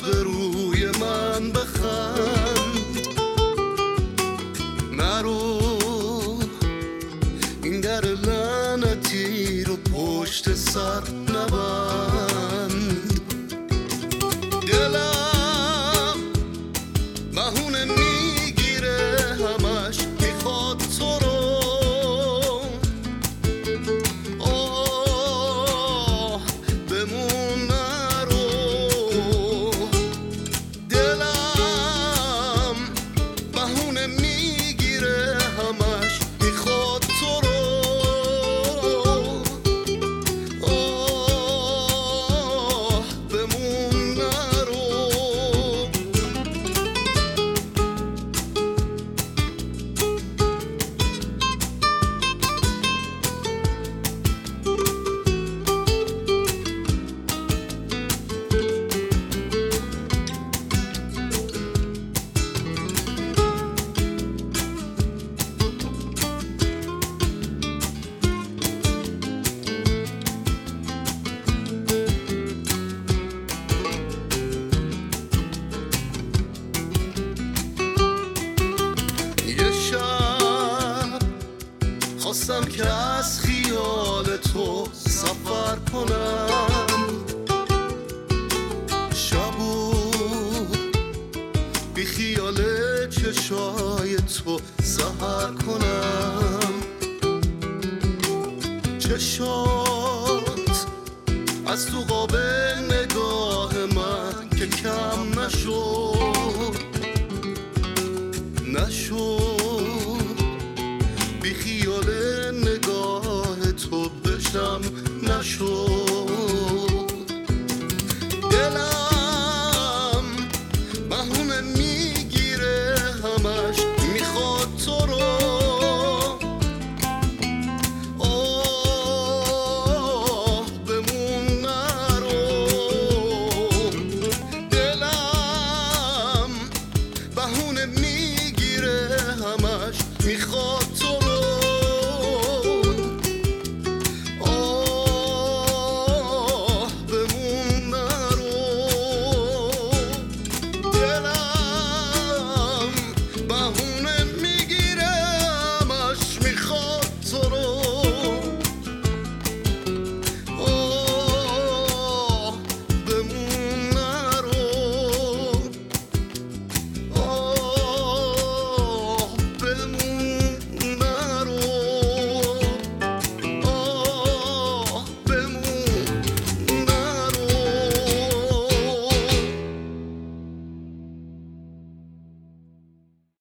به روی من بخند، نرو این در لعنتی رو پشت سر نبند. دلم بهونه میگیره همش میخواد تو رو، آه بمون نرو. دلم بهونه میگیره همش میخواد تو رو، آه بمون نرو. یه شب خواستم که از خیال تو سفر کنم، شبو بی خیال چشای تو سحر کنم. چشات از تو قابل نگاه من که کم نشد بی خیال نگاه تو بشم نشد.